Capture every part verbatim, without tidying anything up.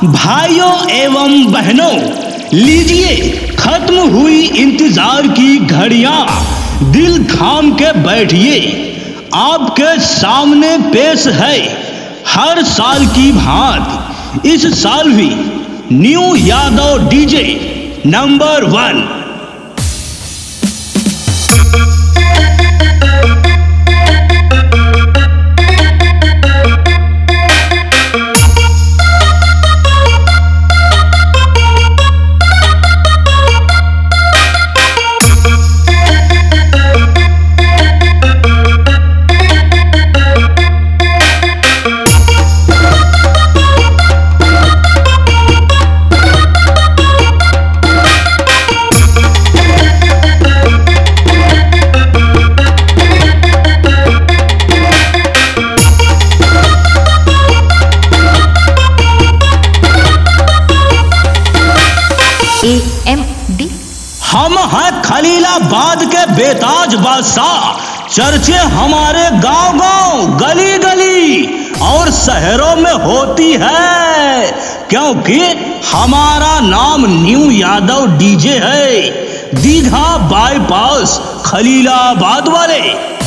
भाइयों एवं बहनों, लीजिए खत्म हुई इंतजार की घड़ियां, दिल थाम के बैठिए। आपके सामने पेश है हर साल की भांति इस साल भी new Yadav DJ number one. हम हैं खलीलाबाद के बेताज बादशाह, चर्चे हमारे गांव गांव गली गली और शहरों में होती है, क्योंकि हमारा नाम न्यू यादव डीजे है। दीघा बाईपास खलीलाबाद वाले।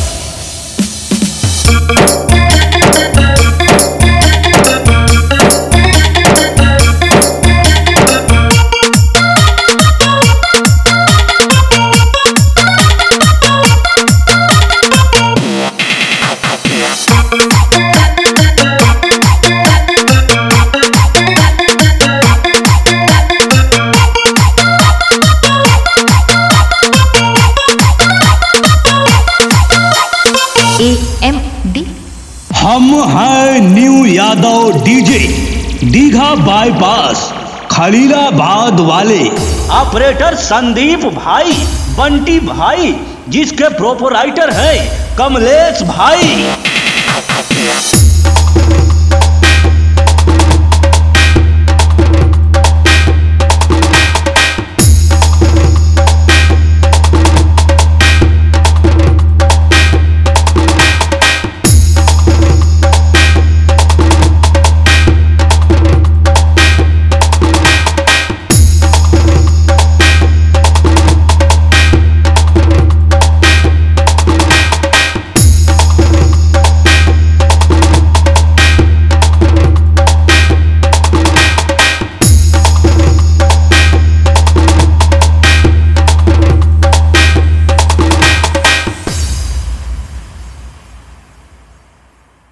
हम हैं new Yadav DJ, Digha bypass Khalilabad वाले। ऑपरेटर संदीप भाई, बंटी भाई, जिसके प्रोपराइटर है कमलेश भाई।